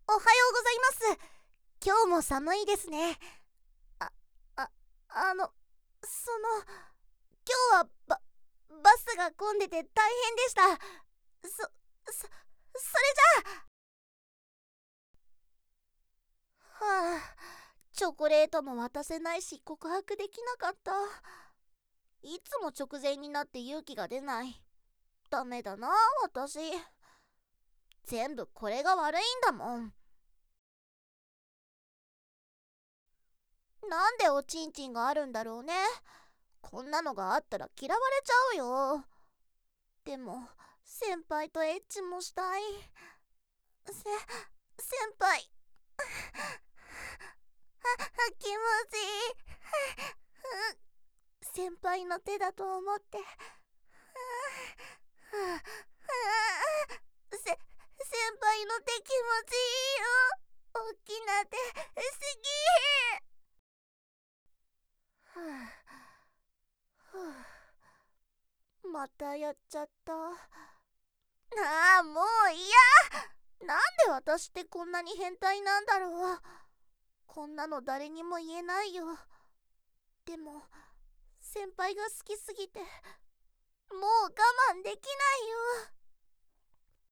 おはようございます。今日も寒いですね。あ、あ、あの、その、今日はバスが混んでて大変でした。それじゃあ、チョコレートも渡せないし告白できなかった。いつも直前になって勇気が出ない。ダメだな、私。全部これが悪いんだもん。なんでおちんちんがあるんだろうね。こんなのがあったら嫌われちゃうよ。でも先輩とエッチもしたい。先輩気持ちいい。先輩の手だと思って先輩の手気持ちいいよ。大きな手すぎー。またやっちゃった。もう嫌。なんで私ってこんなに変態なんだろう。こんなの誰にも言えないよ。でも先輩が好きすぎてもう我慢できないよ。